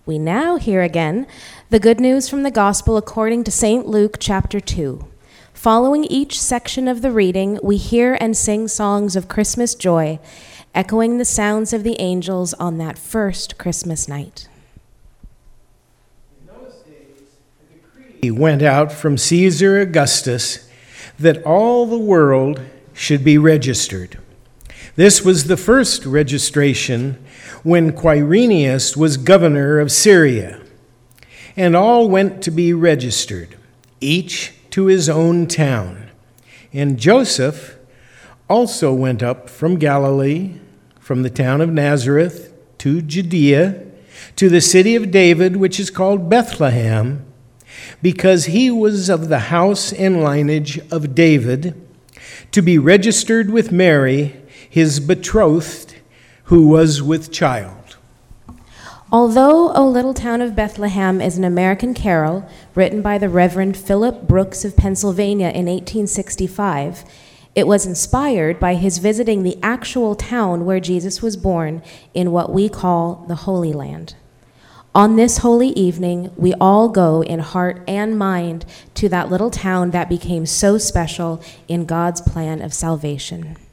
We now hear again the good news from the Gospel according to St. Luke chapter 2. Following each section of the reading, we hear and sing songs of Christmas joy, echoing the sounds of the angels on that first Christmas night. In those days, a decree went out from Caesar Augustus that all the world should be registered. This was the first registration when Quirinius was governor of Syria, and all went to be registered, each to his own town. And Joseph also went up from Galilee, from the town of Nazareth to Judea, to the city of David, which is called Bethlehem, because he was of the house and lineage of David, to be registered with Mary, his betrothed, who was with child. Although O Little Town of Bethlehem is an American carol written by the Reverend Philip Brooks of Pennsylvania in 1865, it was inspired by his visiting the actual town where Jesus was born in what we call the Holy Land. On this holy evening, we all go in heart and mind to that little town that became so special in God's plan of salvation.